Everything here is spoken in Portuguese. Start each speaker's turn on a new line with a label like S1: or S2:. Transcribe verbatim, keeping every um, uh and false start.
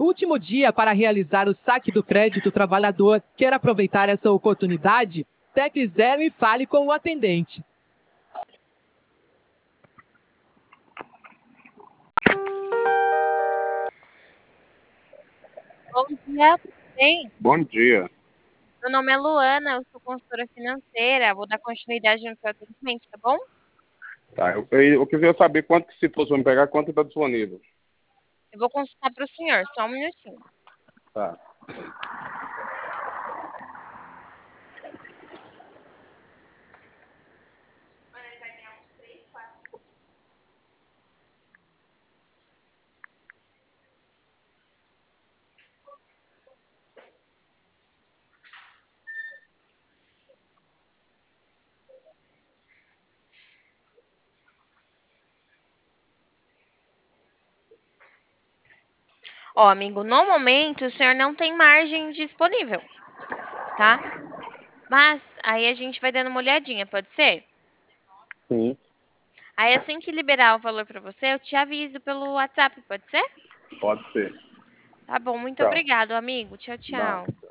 S1: Último dia para realizar o saque do crédito trabalhador. Quer aproveitar essa oportunidade? Tecle zero e fale com o atendente.
S2: Bom dia, tudo bem?
S3: Bom dia.
S2: Meu nome é Luana, eu sou consultora financeira. Vou dar continuidade no seu atendimento, tá bom?
S3: Tá, eu, eu, eu queria saber quanto que se fosse me pegar, quanto está disponível.
S2: Eu vou consultar para o senhor, só um minutinho.
S3: Tá.
S2: Ó, amigo, no momento o senhor não tem margem disponível, tá? Mas aí a gente vai dando uma olhadinha, pode ser?
S3: Sim,
S2: Aí assim que liberar o valor para você, eu te aviso pelo WhatsApp, pode ser?
S3: pode ser.
S2: Tá bom, muito
S3: Tchau.
S2: obrigado, amigo. Tchau,
S3: Nada.
S2: tchau.